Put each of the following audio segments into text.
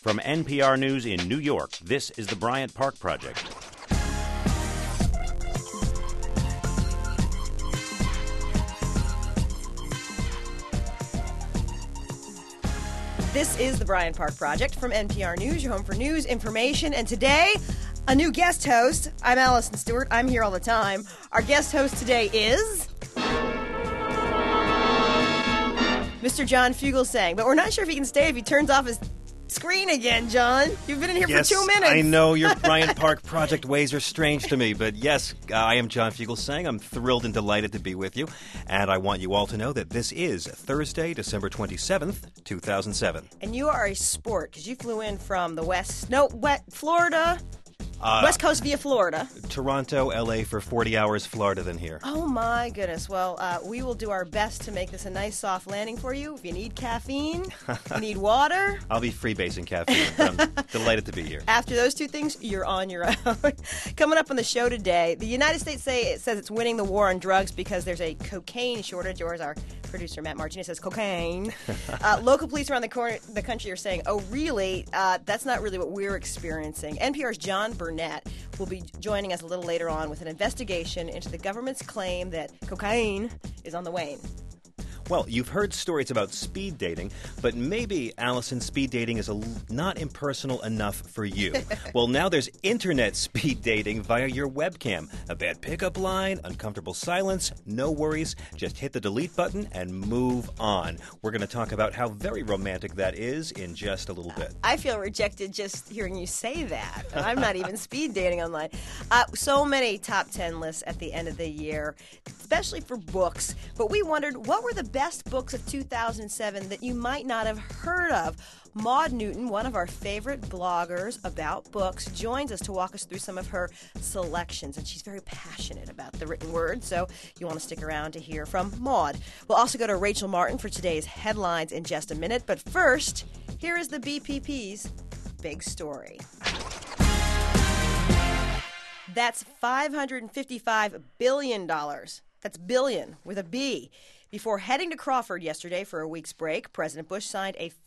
From NPR News in New York, this is the Bryant Park Project. This is the Bryant Park Project from NPR News, your home for news, information, and today, a new guest host. I'm Allison Stewart. I'm here all the time. Our guest host today is Mr. John Fugelsang, but we're not sure if he can stay if he turns off his screen again, John. You've been in here for 2 minutes. I know your Bryant Park Project ways are strange to me, but yes, I am John Fugelsang. I'm thrilled and delighted to be with you, and I want you all to know that this is Thursday, December 27th, 2007. And you are a sport, because you flew in from the west Florida, West Coast via Florida. Toronto, L.A. for 40 hours, Florida than here. Oh, my goodness. Well, we will do our best to make this a nice, soft landing for you. If you need caffeine, you need water. I'll be freebasing caffeine, but I'm delighted to be here. After those two things, you're on your own. Coming up on the show today, the United States says it's winning the war on drugs because there's a cocaine shortage, or as our producer Matt Martinez says, cocaine. Local police around the country are saying, oh, really? That's not really what we're experiencing. NPR's John Burnett will be joining us a little later on with an investigation into the government's claim that cocaine is on the wane. Well, you've heard stories about speed dating, but maybe, Allison, speed dating is not impersonal enough for you. Well, now there's internet speed dating via your webcam. A bad pickup line, uncomfortable silence, no worries. Just hit the delete button and move on. We're going to talk about how very romantic that is in just a little bit. I feel rejected just hearing you say that. I'm not even speed dating online. So many top 10 lists at the end of the year, especially for books. But we wondered, what were the best books of 2007 that you might not have heard of? Maude Newton, one of our favorite bloggers about books, joins us to walk us through some of her selections, and she's very passionate about the written word, so you want to stick around to hear from Maude. We'll also go to Rachel Martin for today's headlines in just a minute, but first, here is the BPP's big story. That's $555 billion. That's billion with a B. Before heading to Crawford yesterday for a week's break, President Bush signed a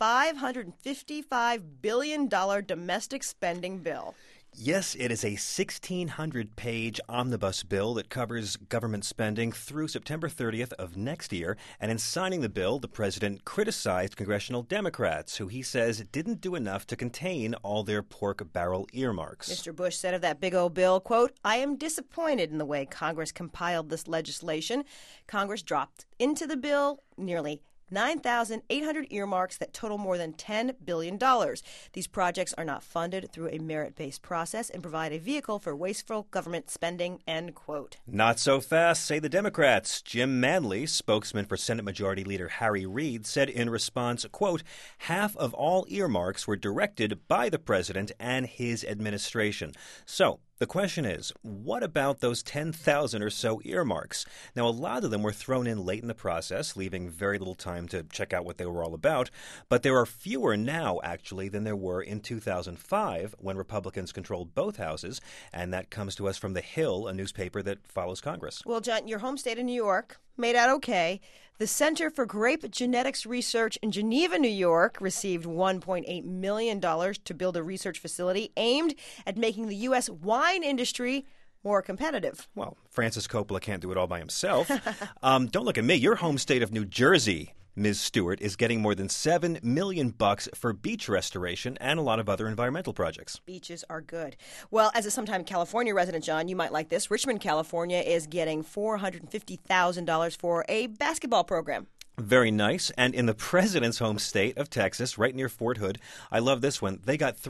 $555 billion domestic spending bill. Yes, it is a 1,600-page omnibus bill that covers government spending through September 30th of next year. And in signing the bill, the president criticized congressional Democrats, who he says didn't do enough to contain all their pork barrel earmarks. Mr. Bush said of that big old bill, quote, "I am disappointed in the way Congress compiled this legislation. Congress dropped into the bill nearly 9,800 earmarks that total more than $10 billion. These projects are not funded through a merit-based process and provide a vehicle for wasteful government spending," end quote. Not so fast, say the Democrats. Jim Manley, spokesman for Senate Majority Leader Harry Reid, said in response, quote, "Half of all earmarks were directed by the president and his administration." So, the question is, what about those 10,000 or so earmarks? Now, a lot of them were thrown in late in the process, leaving very little time to check out what they were all about. But there are fewer now, actually, than there were in 2005 when Republicans controlled both houses. And that comes to us from The Hill, a newspaper that follows Congress. Well, John, your home state of New York made out okay. The Center for Grape Genetics Research in Geneva, New York, received $1.8 million to build a research facility aimed at making the U.S. wine industry more competitive. Well, Francis Coppola can't do it all by himself. Don't look at me. Your home state of New Jersey, Ms. Stewart, is getting more than $7 million for beach restoration and a lot of other environmental projects. Beaches are good. Well, as a sometime California resident, John, you might like this. Richmond, California is getting $450,000 for a basketball program. Very nice. And in the president's home state of Texas, right near Fort Hood, I love this one. They got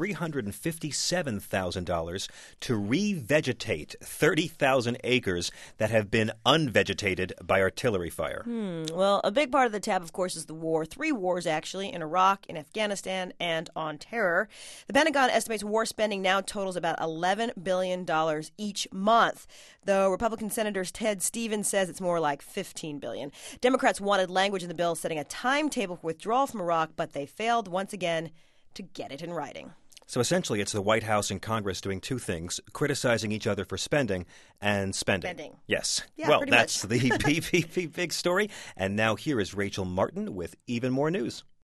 $357,000 to revegetate 30,000 acres that have been unvegetated by artillery fire. Well, a big part of the tab, of course, is the war. 3 wars, actually, in Iraq, in Afghanistan, and on terror. The Pentagon estimates war spending now totals about $11 billion each month, though Republican Senator Ted Stevens says it's more like $15 billion. Democrats wanted language in the bill setting a timetable for withdrawal from Iraq, but they failed once again to get it in writing. So essentially, it's the White House and Congress doing two things, criticizing each other for spending and spending. Yes. Yeah, well, pretty that's much. the PPP big story. And now here is Rachel Martin with even more news.